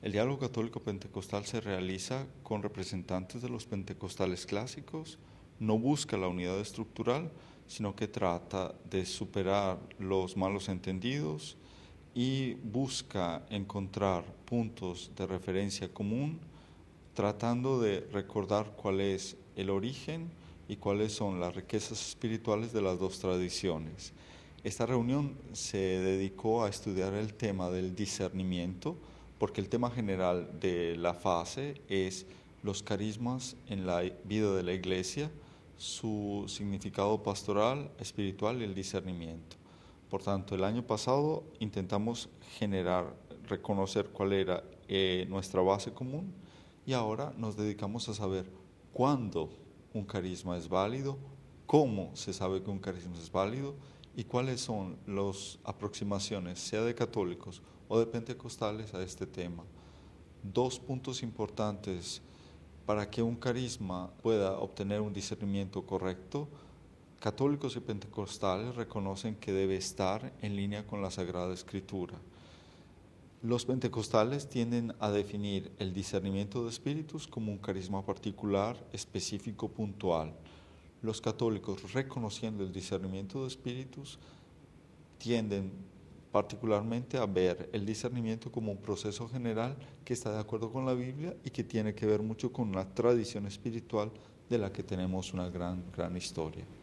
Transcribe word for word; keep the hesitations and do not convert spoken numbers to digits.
El diálogo católico pentecostal se realiza con representantes de los pentecostales clásicos, no busca la unidad estructural, sino que trata de superar los malos entendidos y busca encontrar puntos de referencia común, tratando de recordar cuál es el origen y cuáles son las riquezas espirituales de las dos tradiciones. Esta reunión se dedicó a estudiar el tema del discernimiento, porque el tema general de la fase es los carismas en la vida de la Iglesia, su significado pastoral, espiritual y el discernimiento. Por tanto, el año pasado intentamos generar, reconocer cuál era eh, nuestra base común y ahora nos dedicamos a saber cuándo un carisma es válido, cómo se sabe que un carisma es válido y cuáles son las aproximaciones, sea de católicos o de pentecostales, a este tema. Dos puntos importantes para que un carisma pueda obtener un discernimiento correcto. Católicos y pentecostales reconocen que debe estar en línea con la Sagrada Escritura. Los pentecostales tienden a definir el discernimiento de espíritus como un carisma particular, específico, puntual. Los católicos, reconociendo el discernimiento de espíritus, tienden particularmente a ver el discernimiento como un proceso general que está de acuerdo con la Biblia y que tiene que ver mucho con una tradición espiritual de la que tenemos una gran, gran historia.